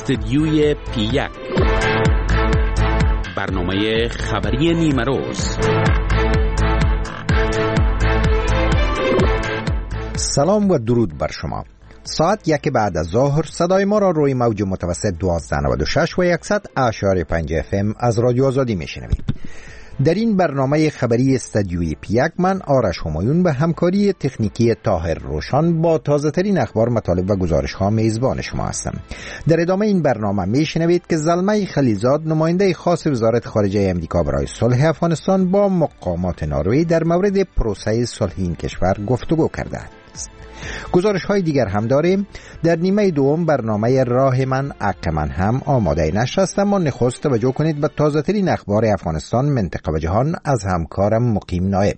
استدیوی پی1 برنامه خبری نیمروز. سلام و درود بر شما. ساعت 1 بعد از ظهر صدای ما را روی موج متوسط 1296 و 100.5 FM از رادیو آزادی میشنوید. در این برنامه خبری استدیوی پی1 من آرش همایون به همکاری تکنیکی طاهر روشان با تازه ترین اخبار، مطالب و گزارش ها میزبان شما هستم. در ادامه این برنامه میشنوید که زلمه خلیزاد، نماینده خاص وزارت خارجه امریکا برای صلح افغانستان، با مقامات نروژ در مورد پروسه صلح این کشور گفتگو کرده است. گزارش های دیگر هم داریم. در نیمه دوم برنامه راه من حق من هم آماده نشر است، اما نخست توجه کنید به تازه ترین اخبار افغانستان، منطقه و جهان از همکارم مقیم نایب.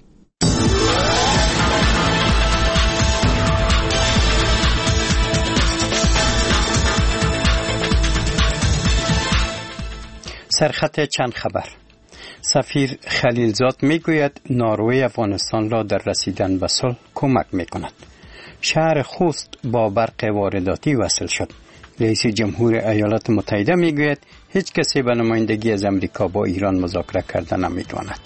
سرخط چند خبر. سفیر خلیلزاد میگوید نروژ افغانستان را در رسیدن به صلح کمک میکند. شهر خوست با برق وارداتی وصل شد. رئیس جمهور ایالات متحده میگوید هیچ کسی به نمایندگی از امریکا با ایران مذاکره کردن نمیتواند.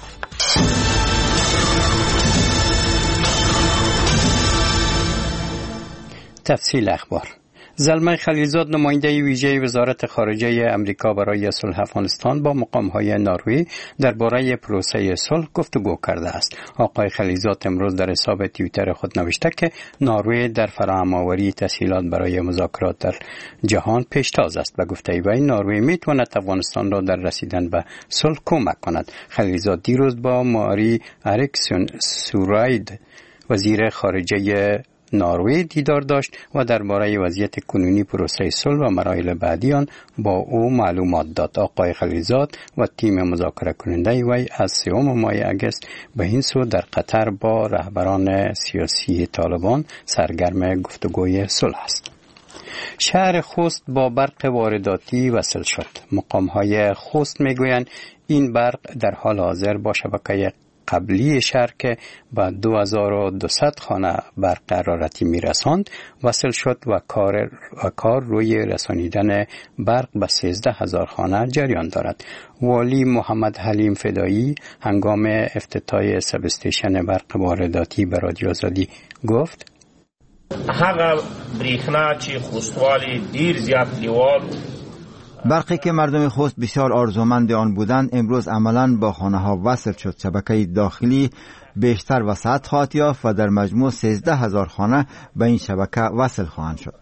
تفصیل اخبار. زلمه خلیلزاد، نماینده ویژه وزارت خارجه امریکا برای صلح افغانستان، با مقام‌های نروژ درباره پروسه صلح گفتگو کرده است. آقای خلیلزاد امروز در حساب توییتر خود نوشته که نروژ در فراهم‌آوری تسهیلات برای مذاکرات در جهان پیشتاز است. به گفته وی نروژ میتواند افغانستان را در رسیدن به صلح کمک کند. خلیلزاد دیروز با ماری اریکسون سوراید، وزیر خارجه نروژ، دیدار داشت و درباره وضعیت کنونی پروسه صلح و مراحل بعدی آن با او معلومات داد. آقای خلیلزاد و تیم مذاکره کننده وی از 3 ماه اگست به این سو در قطر با رهبران سیاسی طالبان سرگرم گفتگوی صلح است. شهر خوست با برق وارداتی وصل شد. مقام‌های خوست میگویند این برق در حال حاضر با شبکه قبلی شهر که با 2200 خانه برق حرارتی میرساند وصل شد و کار روی رسانیدن برق به 13000 خانه جریان دارد. والی محمد حلیم فدایی هنگام افتتاح سب استیشن برق وارداتی به رادیو آزادی گفت: هغه بریښنا چې خوستوالی دیر زیات لیوال برقی که مردم خوست بسیار آرزومند آن بودند امروز عملاً با خانه ها وصل شد. شبکه داخلی بیشتر وسعت خواهد یافت و در مجموع 13000 خانه به این شبکه وصل خواهند شد.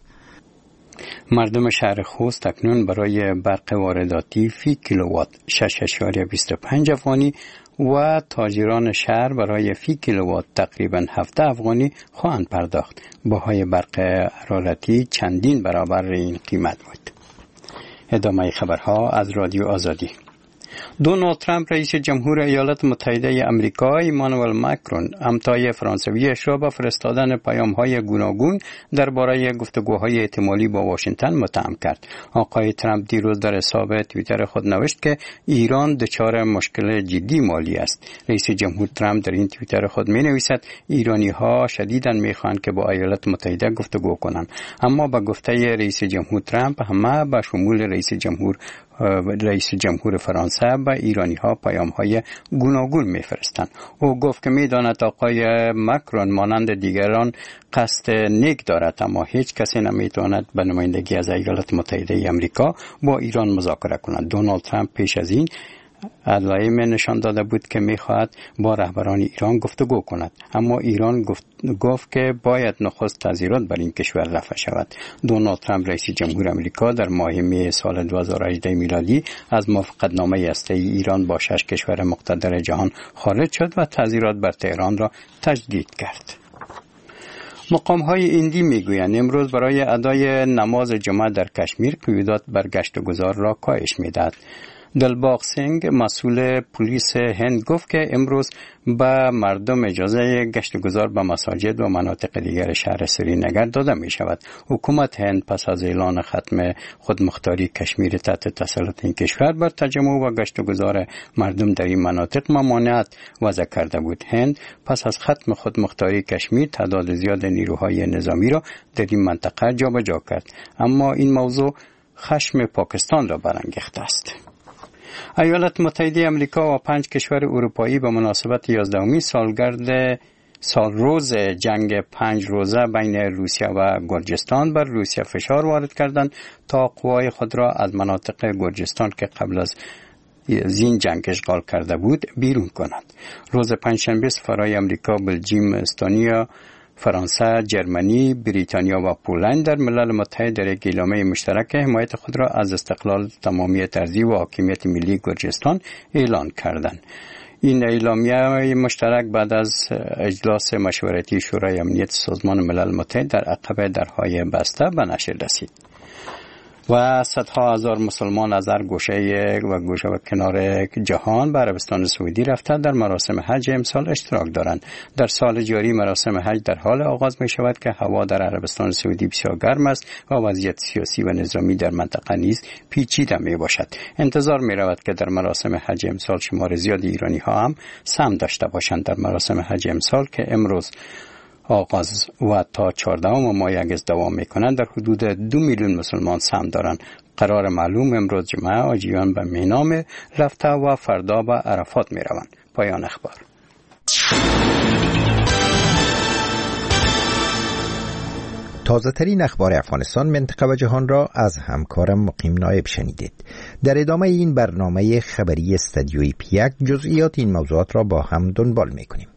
مردم شهر خوست اکنون برای برق وارداتی فی کیلووات 6.25 افغانی و تاجران شهر برای فی کیلووات تقریباً 7 افغانی خواهند پرداخت. بهای برق حرارتی چندین برابر این قیمت بود. ادامه خبرها از رادیو آزادی. دونالد ترامپ، رئیس جمهور ایالات متحده امریکا، ایمانوئل ماکرون، همتای فرانسویش را با فرستادن پیام‌های گوناگون درباره گفتگوهای احتمالی با واشنگتن متهم کرد. آقای ترامپ دیروز در حساب توییتر خود نوشت که ایران دچار مشکل جدی مالی است. رئیس جمهور ترامپ در این توییتر خود می‌نویسد ایرانی‌ها شدیداً می‌خواهند که با ایالات متحده گفتگو کنند، اما با گفته رئیس جمهور ترامپ همه به شمول رئیس جمهور فرانسه به ایرانی ها پیام های گوناگون میفرستند. او گفت که میداند آقای ماکرون مانند دیگران قصد نیک دارد، اما هیچ کسی نمیتواند به نمایندگی از ایالات متحده امریکا با ایران مذاکره کند. دونالد ترامپ پیش از این علائم نشان داده بود که میخواهد با رهبران ایران گفتگو کند، اما ایران گفت که باید نخست تعزیرات بر این کشور رفع شود. دونالد ترامپ، رئیس جمهور امریکا، در ماه می سال 2018 میلادی از موافقتنامه هسته‌ای ایران با 6 کشور مقتدر جهان خارج شد و تعزیرات بر تهران را تجدید کرد. مقام‌های هندی میگویند امروز برای ادای نماز جمعه در کشمیر قیودات بر گشت و گذار را کاهش میدهد. دلباغ سینگ مسئول پلیس هند گفت که امروز به مردم اجازه گشت و گذار به مساجد و مناطق دیگر شهر سرینگر داده می شود. حکومت هند پس از اعلان ختم خودمختاری کشمیر تحت تسلط این کشور بر تجمع و گشت و گذار مردم در این مناطق ممانعت وضع کرده بود. هند پس از ختم خودمختاری کشمیر تعداد زیاد نیروهای نظامی را در این منطقه جابجا کرد، اما این موضوع خشم پاکستان را برانگیخته است. ایالات متحده آمریکا و 5 کشور اروپایی به مناسبت 11مین سالگرد سالروز جنگ 5 روزه بین روسیه و گرجستان بر روسیه فشار وارد کردند تا قوای خود را از مناطق گرجستان که قبل از این جنگ اشغال کرده بود بیرون کند. روز پنجشنبه سفرهای آمریکا، بلژیم، استونیا، فرانسه، جرمنی، بریتانیا و پولند در ملل متحد در یک اعلامیه مشترک حمایت خود را از استقلال، تمامیت ارضی و حاکمیت ملی گرجستان اعلان کردند. این اعلامیه مشترک بعد از اجلاس مشورتی شورای امنیت سازمان ملل متحد در عقب درهای بسته به نشر رسید و صدها هزار مسلمان از هر گوشه و کنار جهان به عربستان سعودی رفته در مراسم حج امسال اشتراک دارند. در سال جاری مراسم حج در حال آغاز می شود که هوا در عربستان سعودی بسیار گرم است و وضعیت سیاسی و نظامی در منطقه نیز پیچیده می باشد. انتظار می رود که در مراسم حج امسال شمار زیادی ایرانی ها هم سهم داشته باشند. در مراسم حج امسال که امروز آغاز و تا 14 ماه اگست دوام میکنند در حدود 2 میلیون مسلمان سهم دارند. قرار معلوم امروز جمعه حاجیان به مینا رفته و فردا به عرفات میروند. پایان اخبار. تازه ترین اخبار افغانستان، منطقه و جهان را از همکارم مقیم نایب شنیدید. در ادامه این برنامه خبری استدیوی پیک جزئیات این موضوعات را با هم دنبال میکنیم.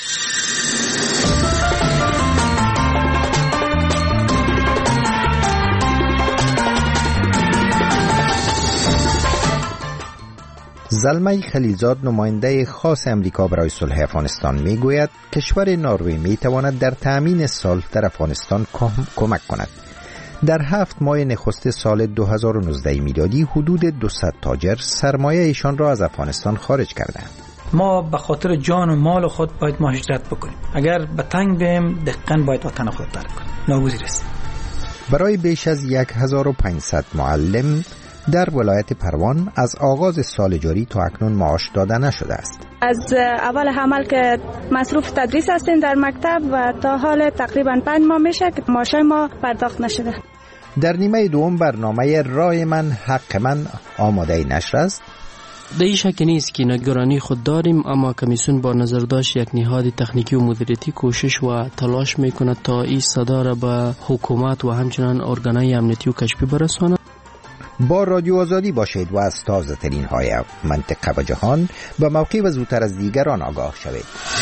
زلمه خلیلزاد، نماینده خاص امریکا برای صلح افغانستان، میگوید کشور نروژ میتواند در تأمین صلح در افغانستان کمک کند. در 7 ماه نخست سال 2019 میلادی حدود 200 تاجر سرمایه ایشان را از افغانستان خارج کردند. ما به خاطر جان و مال خود باید مهاجرت بکنیم. اگر به تنگ بیم دقیقاً باید وطن خود ترک کنیم. ناگزیر است. برای بیش از 1500 معلم در ولایت پروان از آغاز سال جاری تا اکنون معاش داده نشده است. از اول حمل که مصروف تدریس هستیم در مکتب و تا حال تقریبا 5 ماه میشه که معاش ما پرداخت نشده. در نیمه دوم برنامه رای من حق من آماده نشر است. در این شک نیست که نگرانی خود داریم، اما کمیسیون با نظرداشت یک نهاد تکنیکی و مدیریتی کوشش و تلاش میکند تا این صدا را به حکومت و همچنان ارگانهای امنیتی و کشفی برساند. با رادیو آزادی باشید و از تازه ترین های منطقه و جهان به موقع و زودتر از دیگران آگاه شوید.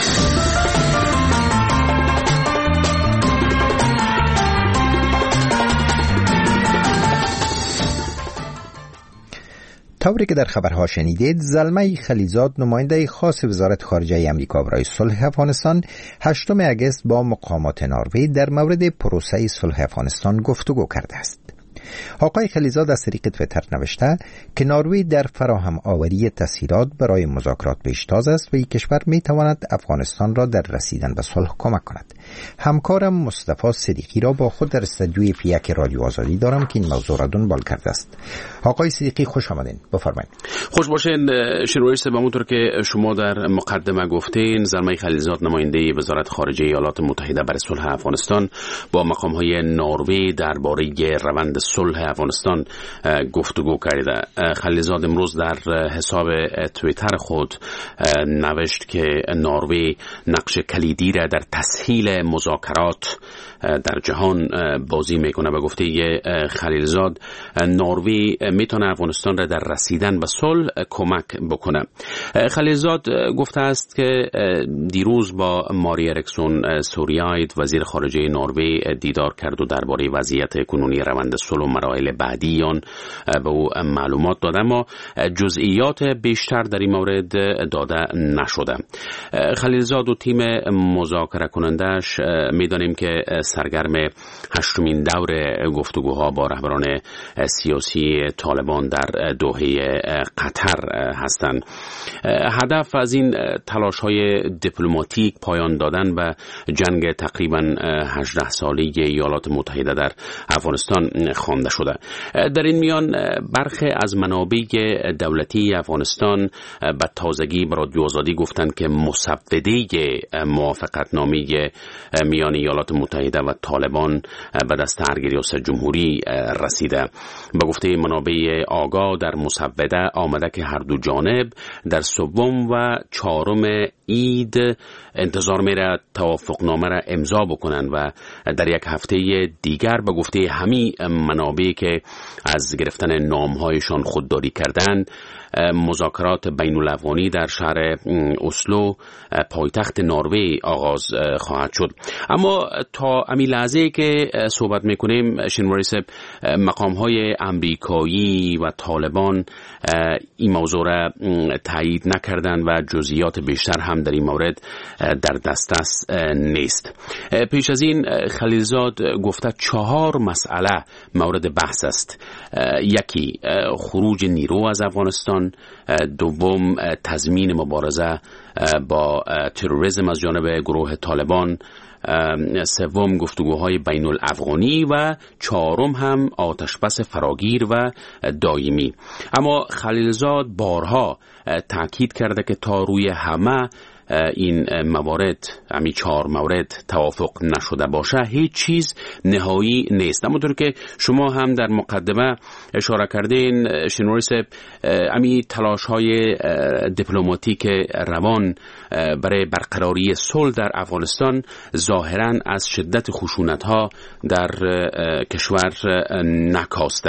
طوری که در خبرها شنیدید، زلمه خلیلزاد، نماینده خاص وزارت خارجه آمریکا برای صلح افغانستان، 8 اگست با مقامات نروژ در مورد پروسه صلح افغانستان گفتگو کرده است. آقای خلیلزاد از طریق تویتر نوشته که نروژ در فراهم آوری تسهیلات برای مذاکرات پیشتاز است و این کشور می تواند افغانستان را در رسیدن به صلح کمک کند. همکارم مصطفی صدیقی را با خود در استودیوی پیک رادیو آزادی دارم که این موضوع را دنبال کرده است. آقای صدیقی خوش آمدین، بفرمایید. خوش باشین. شروعش به همونطور که شما در مقدمه گفتین، زلمه خلیلزاد، نماینده وزارت خارجه ایالات متحده برای صلح افغانستان، با مقام‌های نروژ درباره روند صلح افغانستان گفتگو کرده. خلیلزاد امروز در حساب توییتر خود نوشت که نروژ نقش کلیدی را در تسهیل مذاکرات در جهان بازی میکنه. به گفته خلیلزاد، نروژ میتونه افغانستان را در رسیدن به صلح کمک بکنه. خلیلزاد گفته است که دیروز با ماری اریکسون سوریاید، وزیر خارجه نروژ، دیدار کرد و درباره وضعیت کنونی روند صلح و مراحل بعدی آن به او معلومات داده، اما جزئیات بیشتر در این مورد داده نشده. خلیلزاد و تیم مذاکره کنندش میدانیم که سرگرم 8مین دور گفتگوها با رهبران سیاسی طالبان در دوحه قطر هستند. هدف از این تلاش‌های دیپلماتیک پایان دادن به جنگ تقریباً 18 ساله ایالات متحده در افغانستان خوانده شده. در این میان برخی از منابع دولتی افغانستان به تازگی به رادیو آزادی گفتند که مسوده موافقتنامه میان ایالات متحده و طالبان به دست ارگ ریاست جمهوری رسیده. به گفته منابع آگاه در مسوده آمده که هر دو جانب در 3 و 4 عید انتظار میره توافقنامه را امضا بکنن و در یک هفته دیگر به گفته همین منابع که از گرفتن نامهایشان خودداری کردند مذاکرات بین الافغانی در شهر اسلو پایتخت نروژ آغاز خواهد شد. اما تا همین لحظه که صحبت میکنیم شنواری صاحب، مقام‌های امریکایی و طالبان این موضوع را تایید نکردند و جزئیات بیشتر هم در این مورد در دسترس نیست. پیش از این خلیلزاد گفته 4 مسئله مورد بحث است. یکی خروج نیرو از افغانستان، دوم تضمین مبارزه با تروریسم از جانب گروه طالبان، سوم گفتگوهای بین الافغانی و 4 هم آتشبس فراگیر و دائمی. اما خلیلزاد بارها تاکید کرده که تا روی همه این موارد، همین 4 مورد توافق نشده باشه هیچ چیز نهایی نیست. همونطور که شما هم در مقدمه اشاره کردین شنواری صاحب، همین تلاش‌های دیپلماتیک روان برای برقراری صلح در افغانستان ظاهراً از شدت خشونت‌ها در کشور نکاسته.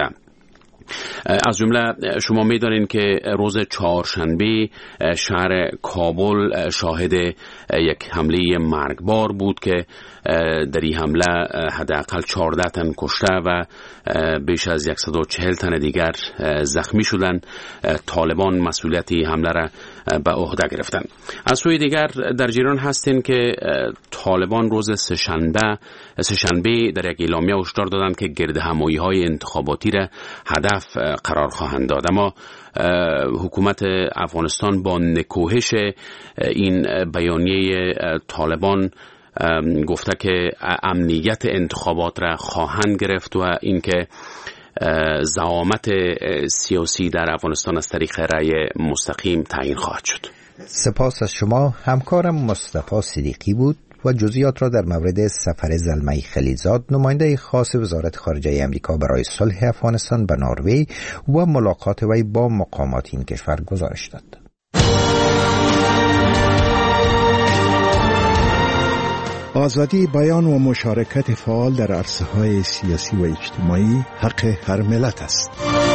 از جمله شما می‌دانین که روز 4شنبه شهر کابل شاهد یک حمله مرگبار بود که در این حمله حداقل 14 تن کشته و بیش از 140 تن دیگر زخمی شدند. طالبان مسئولیت حمله را به عهده گرفتن. از سوی دیگر در جریان هستین که طالبان روز سه‌شنبه در یک اعلامیه هشدار دادند که گردهمایی‌های انتخاباتی را هدف قرار خواهند داد. اما حکومت افغانستان با نکوهش این بیانیه طالبان گفته که امنیت انتخابات را خواهند گرفت و اینکه زعامت سیاسی در افغانستان از طریق رأی مستقیم تعیین خواهد شد. سپاس از شما. همکارم مصطفی صدیقی بود و جزئیات را در مورد سفر زلمه خلیلزاد نماینده خاص وزارت خارجه امریکا برای صلح افغانستان به نروژ و ملاقات وی با مقامات این کشور گزارش داد. آزادی بیان و مشارکت فعال در عرصه‌های سیاسی و اجتماعی حق هر ملت است.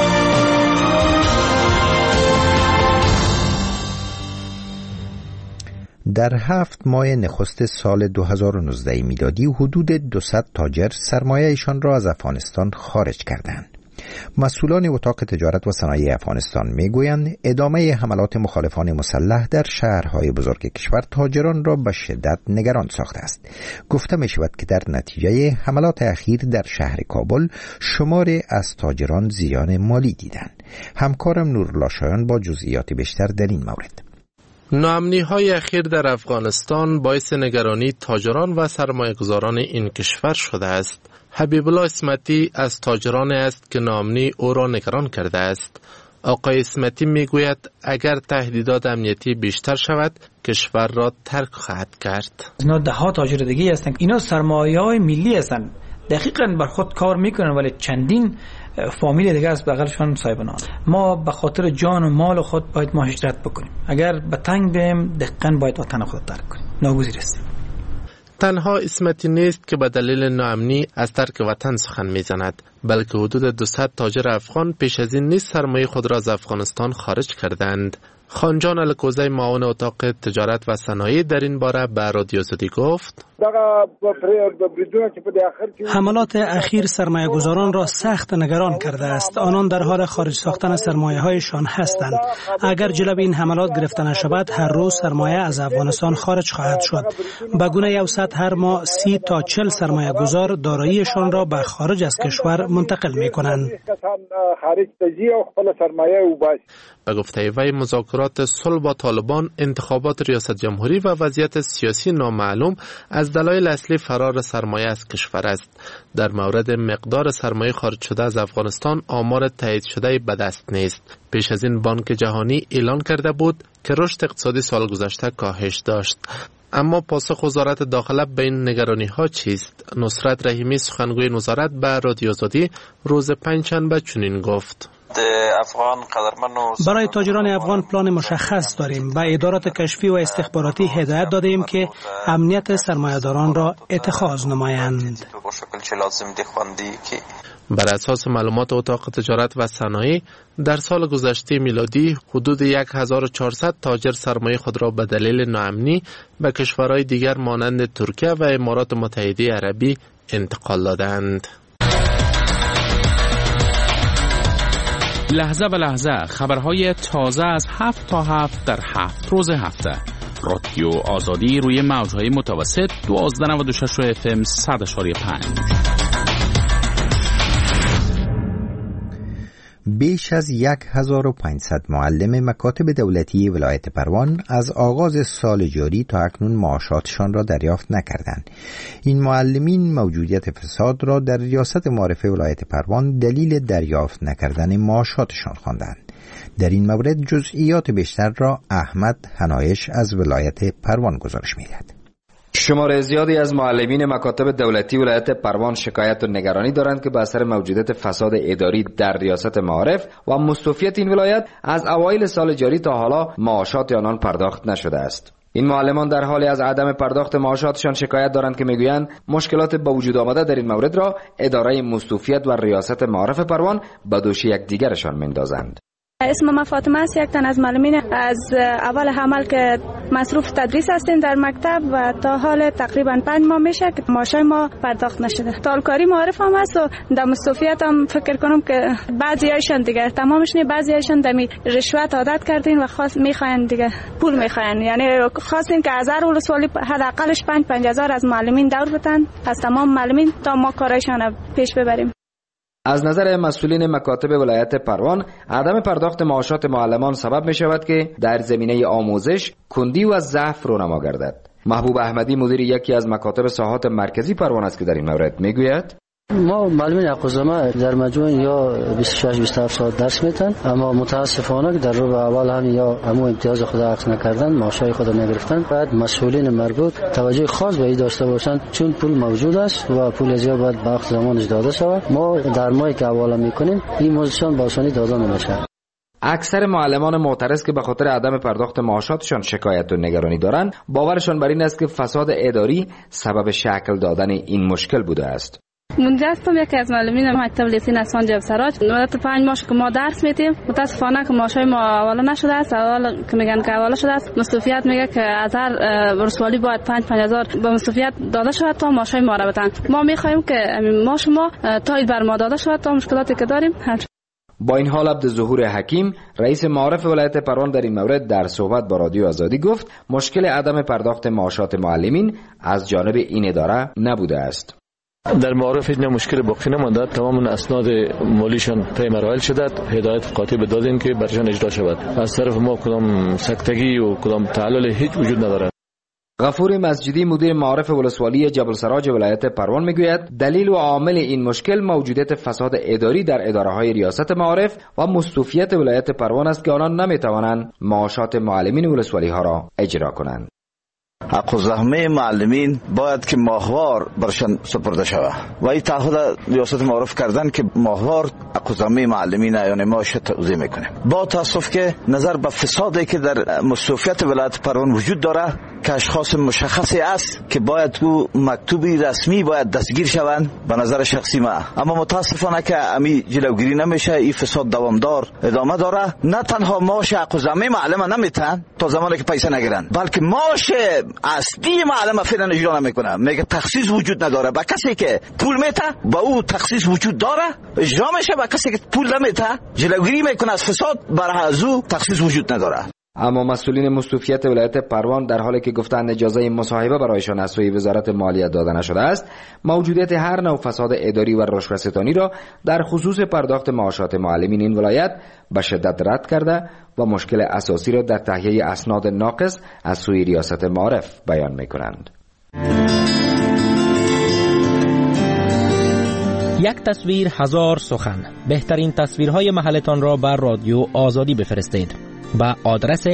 در 7 ماه نخست سال 2019 میلادی حدود 200 تاجر سرمایه‌شان را از افغانستان خارج کردند. مسئولان اتاق تجارت و صنایع افغانستان میگویند ادامه حملات مخالفان مسلح در شهرهای بزرگ کشور تاجران را به شدت نگران ساخته است. گفته می شود که در نتیجه حملات اخیر در شهر کابل شماری از تاجران زیان مالی دیدند. همکارم نورالله شایان با جزئیات بیشتر در این مورد. ناامنی‌های اخیر در افغانستان باعث نگرانی تاجران و سرمایه‌گذاران این کشور شده است. حبیب الله اسمتی از تاجران است که ناامنی او را نگران کرده است. آقای اسمتی میگوید اگر تهدیدات امنیتی بیشتر شود کشور را ترک خواهد کرد. اینا 10 تاجر دیگه هستند. اینا سرمایه‌های ملی هستند. دقیقاً بر خود کار میکنن ولی چندین فامیل دیگه از بغلشان صاحبان. ما به خاطر جان و مال خود باید ما هجرت بکنیم. اگر به تنگ بیم دقیقاً باید وطن خود ترک کنیم. ناگزیر است. تنها اسمتی نیست که به دلیل ناامنی از ترک وطن سخن میزند. بلکه حدود 200 تاجر افغان پیش از این نیز سرمایه خود را از افغانستان خارج کردند. خانجان الکوزی معاون اتاق تجارت و صنایع در این باره به رادیو زدی گفت: حملات اخیر سرمایه گذاران را سخت نگران کرده است. آنان در حال خارج ساختن سرمایه هایشان هستند. اگر جلوی این حملات گرفته نشود هر روز سرمایه از افغانستان خارج خواهد شد. به گونه اوسط هر ماه 30 تا 40 سرمایه گذار داراییشان را به خارج از کشور منتقل می کنند. به گفته وی مذاکرات صلح با طالبان، انتخابات ریاست جمهوری و وضعیت سیاسی نامعلوم از دلایل اصلی فرار سرمایه از کشور است. در مورد مقدار سرمایه خارج شده از افغانستان آمار تایید شده به دست نیست. پیش از این بانک جهانی اعلان کرده بود که رشد اقتصادی سال گذشته کاهش داشت. اما پاسخ وزارت داخله به این نگرانی ها چیست؟ نصرت رحیمی سخنگوی وزارت به رادیو آزادی روز پنجشنبه چنین گفت: برای تاجران افغان پلان مشخص داریم. به ادارات کشفی و استخباراتی هدایت دادیم که امنیت سرمایه‌داران را اتخاذ نمایند. بر اساس معلومات اتاق تجارت و صنایع در سال گذشته میلادی حدود 1400 تاجر سرمایه خود را به دلیل ناامنی به کشورهای دیگر مانند ترکیه و امارات متحده عربی انتقال دادند. لحظه به لحظه خبرهای تازه از 7 تا 7 در 7 روز هفته. رادیو آزادی روی موجهای متوسط 1296 FM 100.5. بیش از 1500 معلم مکاتب دولتی ولایت پروان از آغاز سال جاری تا اکنون معاشاتشان را دریافت نکردند. این معلمین موجودیت فساد را در ریاست معارفه ولایت پروان دلیل دریافت نکردن معاشاتشان خواندند. در این مورد جزئیات بیشتر را احمد حنایش از ولایت پروان گزارش می‌دهد. شمار زیادی از معلمین مکاتب دولتی ولایت پروان شکایت و نگرانی دارند که به اثر موجودیت فساد اداری در ریاست معارف و مستوفیت این ولایت از اوایل سال جاری تا حالا معاشات آنان پرداخت نشده است. این معلمان در حالی از عدم پرداخت معاشاتشان شکایت دارند که میگویند مشکلات با وجود آمده در این مورد را اداره مستوفیت و ریاست معارف پروان به دوش یکدیگرشان میندازند. اسم من فاطمه است، یک تن از معلمین از اول حمل که مصروف تدریس هستیم در مکتب و تا حال تقریبا 5 ماه میشه که معاشای ما پرداخت نشده. تالکاری معارف هم هست و در مستوفیت هم فکر کنم که بعضیایشان دیگه تمامش نه، بعضیایشان دمی رشوت عادت کردین و خاص میخواین دیگه پول میخواین، یعنی خواستین که از هر ولسوالی حداقلش 5,000 از معلمین دور بتن از تمام معلمین تا ما کارایشان پیش ببریم. از نظر مسئولین مکاتب ولایت پروان عدم پرداخت معاشات معلمان سبب می شود که در زمینه آموزش کندی و ضعف رونما گردد. محبوب احمدی مدیر یکی از مکاتب ساحات مرکزی پروان است که در این مورد می گوید: ما معلمین حقوق‌زما در مجموع یا 26-27 ساعت درس میتن، اما متاسفانه در رو اول هم یا همون امتیاز خود عکس نکردن، معاشای خود نگرفتن. باید مسئولین مربوط توجه خاص به این داشته باشند، چون پول موجود است و پول زیاد باید به وقت زمانش داده شود. ما در ماهی که حواله میکنیم این موضوعشان با آسانی داده نمیشه. اکثر معلمان معترض که به خاطر عدم پرداخت معاشاتشان شکایت و نگرانی دارند، باورشان بر این است که فساد اداری سبب شکل دادن این مشکل بوده است. منجا هستم، یکی از معلمین مکتب لیسین اسفان جبل سراج. مدت 5 ماه که ما درس میدیم، متاسفانه که معاشای ما حواله نشده است. اول که میگن که حواله شده است، مستوفیت میگه که از هر ولسوالی باید 5,000 به مستوفیت داده شود تا معاشای ما را بدن. ما میخوایم که معاش ما تایید بر ما داده شود تا مشکلاتی که داریم حل. با این حال عبدالظهور حکیم رئیس معارف ولایت پروان در این مورد در صحبت با رادیو آزادی گفت مشکل عدم پرداخت معاشات معلمین از جانب این اداره نبوده است. در معارف هیچ مشکل باقی نمانده، تمام اسناد مالیشان طی مراحل شده، هدایت قاطع دادیم که برشان اجرا شود. از طرف ما کدام سکتگی و کدام تعلل هیچ وجود ندارد. غفور مسجدی مدیر معارف ولسوالی جبل سراج ولایت پروان میگوید دلیل و عامل این مشکل موجودیت فساد اداری در اداره‌های ریاست معارف و مستوفیت ولایت پروان است که آنان نمیتوانند معاشات معلمین ولسوالی ها را اجرا کنند. حق الزحمه معلمین باید که ماهوار برشان سپرده شود و این تعهد ریاست معارف کردن که ماهوار حق الزحمه معلمین یعنی معاش توزیع میکنه. با تاسف که نظر به فسادی که در مستوفیت ولایت پروان وجود داره که اشخاص مشخصی است که باید او مکتوبی رسمی باید دستگیر شوند به نظر شخصی ما. اما متاسفانه که امی جلوگیری نمیشه، این فساد دوامدار ادامه داره. نه تنها معاش اقوزمه معلم نمیتن تا زمانی که پیسه نگیرن، بلکه معاش اصلی معلم فعلا اجرا نمیکنه. میگه تخصیص وجود نداره. با کسی که پول میته با او تخصیص وجود داره اجرا میشه، با کسی که پول نمیته جلوگیری میکنه از فساد برای از او تخصیص وجود نداره. اما مسئولین مستوفیت ولایت پروان در حالی که گفتند اجازه مصاحبه برایشان از سوی وزارت مالیه داده نشده است، موجودیت هر نوع فساد اداری و رشوه‌ستانی را در خصوص پرداخت معاشات معلمین این ولایت به شدت رد کرده و مشکل اساسی را در تهیه اسناد ناقص از سوی ریاست معارف بیان می‌کنند. یک تصویر هزار سخن. بهترین تصویرهای محلتان را بر رادیو آزادی بفرستید با آدرس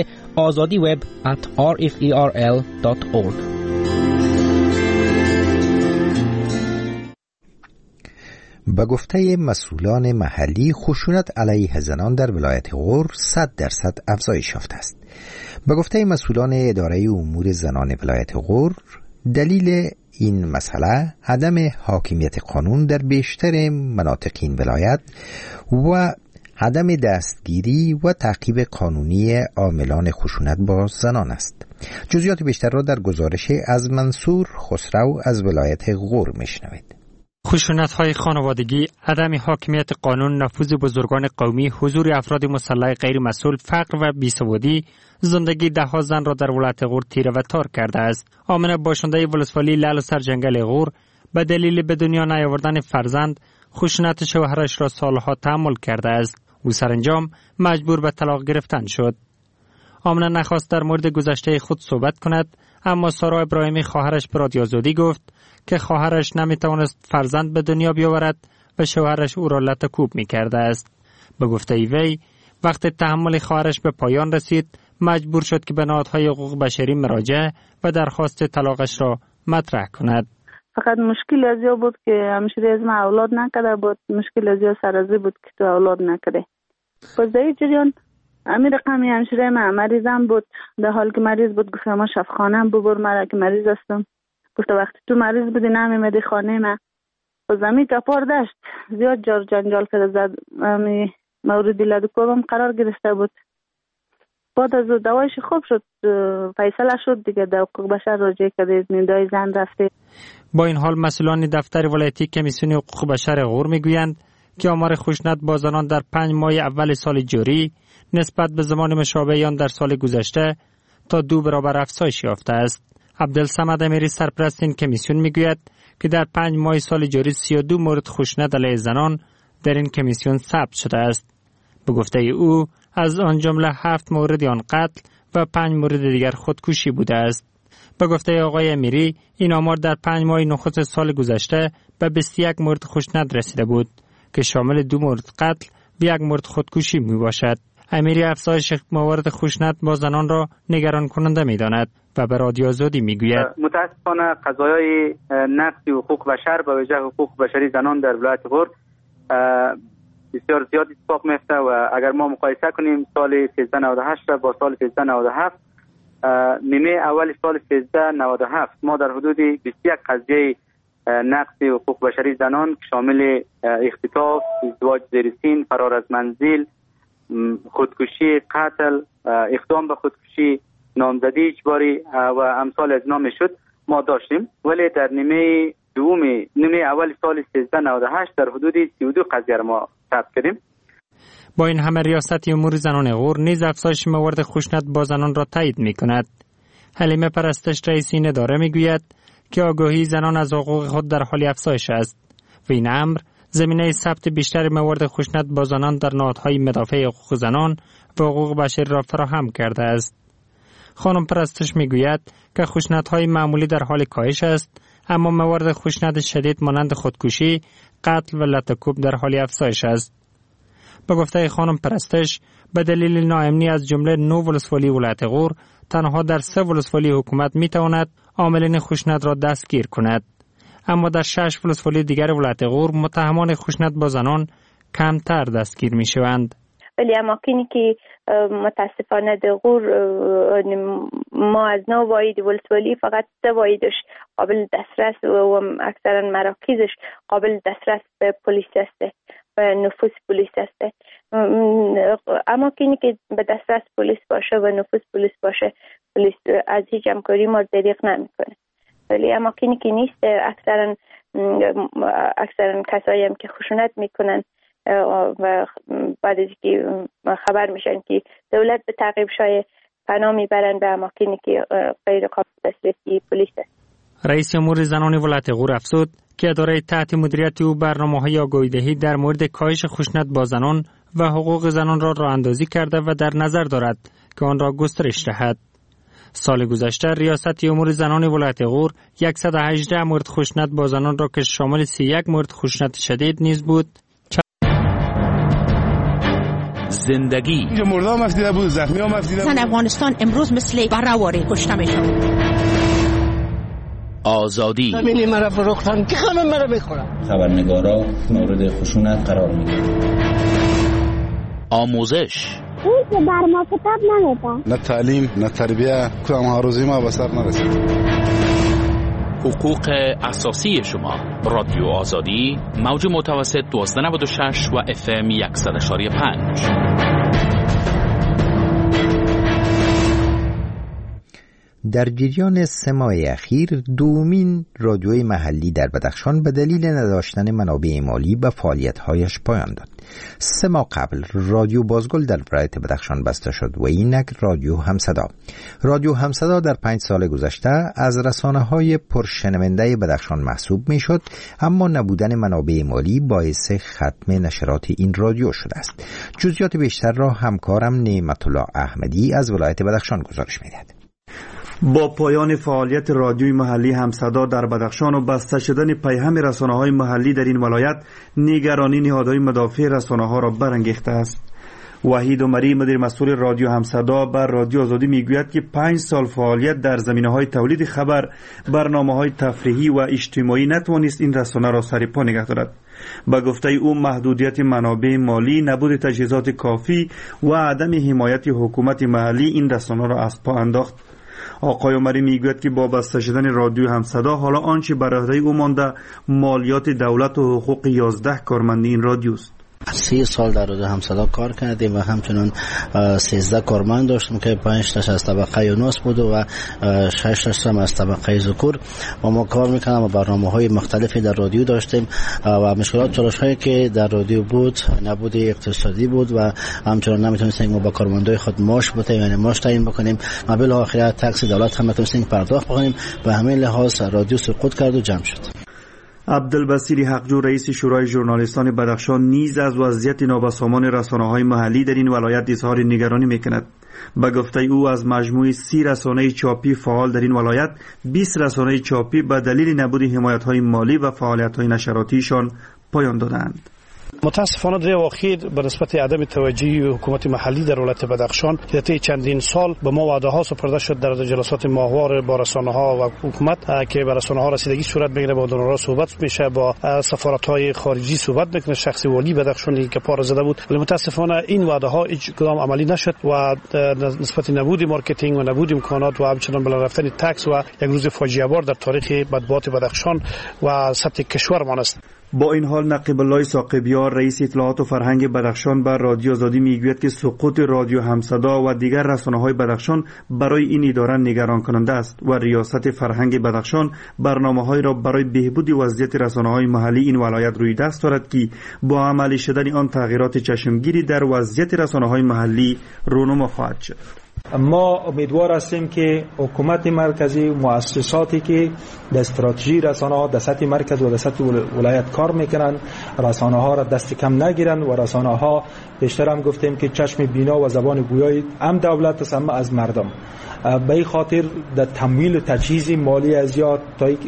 azadiweb@rferl.org. به گفته مسئولان محلی، خشونت علیه زنان در ولایت غور 100% افزایش یافته است. به گفته مسئولان اداره امور زنان ولایت غور، دلیل این مسئله عدم حاکمیت قانون در بیشتر مناطق این ولایت و عدم دستگیری و تعقیب قانونی عاملان خشونت با زنان است. جزئیات بیشتر را در گزارش از منصور خسرو از ولایت غور میشنوید. خشونت‌های خانوادگی، عدم حاکمیت قانون، نفوذ بزرگان قومی، حضور افراد مسلح غیر مسئول، فقر و بیسوادی زندگی ده‌ها زن را در ولایت غور تیره و تار کرده است. آمنه باشنده ولسوالی لعل سرجنگل غور به دلیل به دنیا نیاوردن فرزند خشونت شوهرش را سالها تحمل کرده است. او سرانجام مجبور به طلاق گرفتن شد. آمنه نخواست در مورد گذشته خود صحبت کند، اما سارا ابراهیمی خواهرش به رادیو آزادی گفت که خواهرش نمیتوانست فرزند به دنیا بیاورد و شوهرش او را لطکوب میکرده است. به گفته وی وقتی تحمل خواهرش به پایان رسید، مجبور شد که به نهادهای حقوق بشری مراجعه و درخواست طلاقش را مطرح کند. فقط مشکل از یا بود که همشیره از ما اولاد نکده بود، مشکل از یا سرازی بود که تو اولاد نکده. پس در این جریان امیر رقمی همشیره ما مریضم بود، در حال که مریض بود گفت ما شفاخانه ببر مرا که مریض هستم. گفت وقتی تو مریض بودی نمیمدی خانه ما. پس امی کپار داشت زیاد جار جنجال کرده زد. امی موردی لدکوبم قرار گرفته بود. بعد از دوایش خوب شد، فیصله شد دیگه، در حقوق بشر راجع کرده ندای زن رفته. با این حال مسئولان دفتر ولایتی کمیسیون حقوق بشر غور میگویند که آمار خشونت با زنان در 5 ماه اول سال جاری نسبت به زمان مشابه آن در سال گذشته تا 2 برابر افزایش یافته است. عبدالصمد امیری سرپرست این کمیسیون میگوید که در 5 ماه سال جاری 32 مورد خشونت علیه زنان در این کمیسیون ثبت شده است. به گفته او از آن جمله 7 مورد آن قتل و 5 مورد دیگر خودکشی بوده است. به گفته آقای امیری این آمار در 5 ماه نخست سال گذشته به 21 مورد خشونت رسیده بود که شامل 2 مورد قتل و 1 مورد خودکشی می باشد. امیری افزایش موارد خشونت با زنان را نگران کننده می داند و به رادیو آزادی می گوید متاسفانه قضایای نقض حقوق بشر به وجه حقوق بشری زنان در ولایت غور بسیار زیاد اتفاق میفته و اگر ما مقایسه کنیم سال 1398 با سال 1397 نیمه اول سال 1397 ما در حدود 21 قضیه نقض حقوق بشری زنان که شامل اختطاف، ازدواج زیر سن، فرار از منزل، خودکشی، قتل، اقدام به خودکشی، نامزدی اجباری و امثال از نام شد ما داشتیم. ولی در نیمه اول سال 1398 در حدود 32 قضیه را ما ثبت کردیم. با این همه ریاست امور زنان غور نیز افزایش موارد خشونت با زنان را تایید می کند. حلیمه پرستش رئیس این اداره می گوید که آگاهی زنان از حقوق خود در حال افزایش است و این امر زمینه ثبت بیشتر موارد خشونت با زنان در نهادهای مدافع حقوق زنان و حقوق بشری را فراهم کرده است. خانم پرستش می گوید که خشونت‌های معمولی در حال کاهش است، اما موارد خشونت شدید مانند خودکشی، قتل و لطکوب در حال افزایش است. به گفته خانم پرستش به دلیل ناامنی از جمله 9 ولسوالی ولایت غور تنها در 3 ولسوالی حکومت می تواند عاملین خشونت را دستگیر کند، اما در 6 ولسوالی دیگر ولایت غور متهمان خشونت با زنان کمتر دستگیر می شوند. ولی اماکنی که متاسفانه در غور ما از 9 واحد ولسوالی فقط 3 واحدش قابل دسترس و اکثرا مراکزش قابل دسترس به پلیس است و نفوذ پلیس است. اماکنی که به دسترس پلیس باشه و نفوذ پلیس باشه، پلیس از هیچ همکاری ما دریغ نمیکنه. ولی اماکنی که نیست، اکثرا کسایی هم که خشونت میکنن و بعد از که خبر میشن که دولت به تعقیب شای پناه میبرن به اماکنی که غیر قابل دسترسی پلیس است. رئیس امور زنان ولایت غور افزود که اداره تحت مدیریت او برنامه‌های آگاهی‌دهی در مورد کاهش خشونت با زنان و حقوق زنان را راه‌اندازی کرده و در نظر دارد که آن را گسترش دهد. سال گذشته ریاست امور زنان ولایت غور 118 مورد خشونت با زنان را که شامل 31 مورد خشونت شدید نیز بود. زندگی مردا مفیده بود، زخمی ها مفیده بود. زن افغانستان امروز مثل بره‌واره کشته میشن. آزادی ببینی مرا فروختن که همه مرا بخورن. خبرنگارا مورد خشونت قرار میگیرن. آموزش این که بر ما کتاب نمیده، نه تعلیم نه تربیه، کدام هاروزی ما به سر نرسید. حقوق اساسی شما. رادیو آزادی، موج متوسط 1296 و FM 100.5. در جریان 3 ماه اخیر دومین رادیوی محلی در بدخشان به دلیل نداشتن منابع مالی به فعالیت‌هایش پایان داد. 3 ماه قبل رادیو بازگل در ولایت بدخشان بسته شد و اینک رادیو همصدا. رادیو همصدا در 5 سال گذشته از رسانه‌های پرشنونده بدخشان محسوب می‌شد، اما نبودن منابع مالی باعث ختم نشرات این رادیو شده است. جزئیات بیشتر را همکارم نعمت الله احمدی از ولایت بدخشان گزارش می‌دهد. با پایان فعالیت رادیوی محلی همصدا در بدخشان و بسته شدن پیهم رسانه‌های محلی در این ولایت، نگرانی نهادهای مدافع رسانه‌ها را برانگیخته است. وحید عمری مدیر مسئول رادیو همصدا بر رادیو آزادی میگوید که 5 سال فعالیت در زمینه‌های تولید خبر، برنامه‌های تفریحی و اجتماعی نتوانست این رسانه را سر پا نگه دارد. با گفته او محدودیت منابع مالی، نبود تجهیزات کافی و عدم حمایت حکومت محلی این رسانه را از پا انداخت. آقای عمری میگوید که با بسته شدن رادیو همصدا حالا آنچه بر عهده او مانده مالیات دولت و حقوق 11 کارمندی این رادیو است. 30 سال در رادیو همصدا کار کردیم و همچنان 13 کارمند داشتیم که 5 تاش از طبقه یونس بود و 6 تاش هم از طبقه ذکور و ما کار میکنیم و برنامه‌های مختلفی در رادیو داشتیم و مشکلات چالش‌هایی که در رادیو بود نبود اقتصادی بود و همچنان نمیتونستیم ما با کارمندای خود معاش بتیم، یعنی معاش تعیین بکنیم و بالاخره تکس دولت هم نتونستیم پرداخت بکنیم. به همین لحاظ رادیو سقوط کرد و جمع شد. عبدالبصیر حقجو رئیس شورای ژورنالیستان بدخشان نیز از وضعیت نابسامان رسانه‌های محلی در این ولایت اظهار نگرانی می‌کند. به گفته او از مجموع 30 رسانه چاپی فعال در این ولایت، 20 رسانه چاپی به دلیل نبود حمایت‌های مالی و فعالیت‌های نشراتیشان پایان دادند. متاسفانه در اخیر به نسبت عدم توجهی حکومت محلی در ولایت بدخشان طی چندین سال به ما وعده ها سپرده شد در جلسات ماهوار با رسانه ها و حکومت که به رسانه ها رسیدگی صورت میگیره، با دونورها صحبت میشه، با سفارت های خارجی صحبت میکنه. شخص والی بدخشانی که پا زده بود، ولی متاسفانه این وعده ها هیچ کدام عملی نشد و نسبت نبود مارکتینگ و نبود امکانات و همچنان بالا رفتن تکس و یک روز فاجعه بار در تاریخ مطبوعات بدخشان و سطح کشورمان است. با این حال نقیب الله ساقبیار رئیس اطلاعات و فرهنگ بدخشان بر رادیو آزادی میگوید که سقوط رادیو همصدا و دیگر رسانه‌های بدخشان برای این اداره نگران کننده است و ریاست فرهنگ بدخشان برنامه‌هایی را برای بهبود وضعیت رسانه‌های محلی این ولایت روی دست دارد که با عملی شدن آن تغییرات چشمگیری در وضعیت رسانه‌های محلی رونما خواهد شد. ما امیدوار هستیم که حکومت مرکزی، مؤسساتی که در استراتژی رسانه‌ها در سطح مرکز و در سطح ولایت کار میکنن، رسانه‌ها را دست کم نگیرن و رسانه‌ها بیشتر هم گفتیم که چشم بینا و زبان گویای هم دولت است هم از مردم. به این خاطر در تمویل و تجهیز مالی از زیاد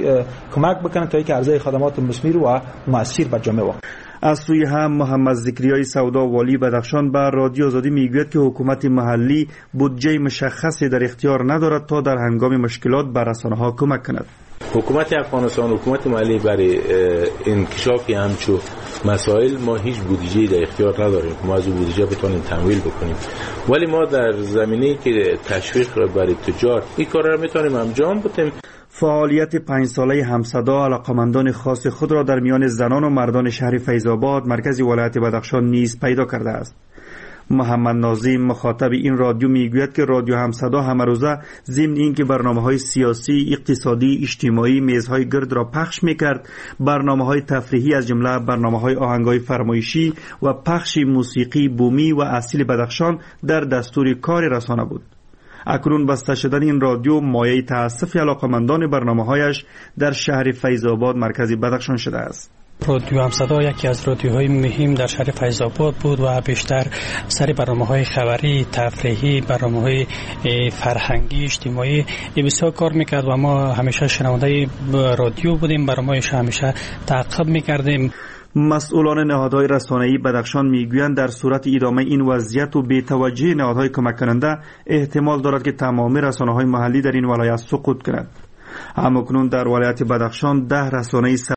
کمک بکنن تا اینکه عرضه خدمات مثمر و مؤثر به جامعه واقع. از سوی هم محمد ذکریای سودا والی بدخشان بر رادیو آزادی میگوید که حکومت محلی بودجه مشخصی در اختیار ندارد تا در هنگام مشکلات بر رسانه‌ها کمک کند. حکومت افغانستان، حکومت محلی، برای انکشاف همچو مسائل ما هیچ بودجه‌ای در اختیار نداریم که ما از بودجه بتونیم تمویل بکنیم، ولی ما در زمینه‌ای که تشویق برای تجار این کار را میتونیم انجام بدیم. فعالیت 5 ساله همصدا علاقمندان خاص خود را در میان زنان و مردان شهر فیض‌آباد مرکز ولایت بدخشان نیز پیدا کرده است. محمد ناظم مخاطب این رادیو میگوید که رادیو همصدا همه روزه ضمن اینکه برنامه‌های سیاسی، اقتصادی، اجتماعی، میزهای گرد را پخش میکرد، برنامه‌های تفریحی از جمله برنامه‌های آهنگ‌های فرمایشی و پخش موسیقی بومی و اصیل بدخشان در دستور کار رسانه بود. اکنون بسته شدن این رادیو مایه تأسف علاقمندان برنامه‌هایش در شهر فیض‌آباد مرکز بدخشان شده است. رادیو همصدا یکی از رادیوهای مهم در شهر فیض‌آباد بود و بیشتر سر برنامه‌های خبری، تفریحی، برنامه‌های فرهنگی، اجتماعی بسیار کار میکرد و ما همیشه شنونده رادیو بودیم، برنامه‌اش همیشه تعقیب میکردیم. مسئولان نهادهای رسانه‌ای بدخشان میگویند در صورت ادامه این وضعیت و بی‌توجهی نهادهای کمک کننده احتمال دارد که تمام رسانه‌های محلی در این ولایت سقوط کنند. همکنون در ولایت بدخشان 10 رسانه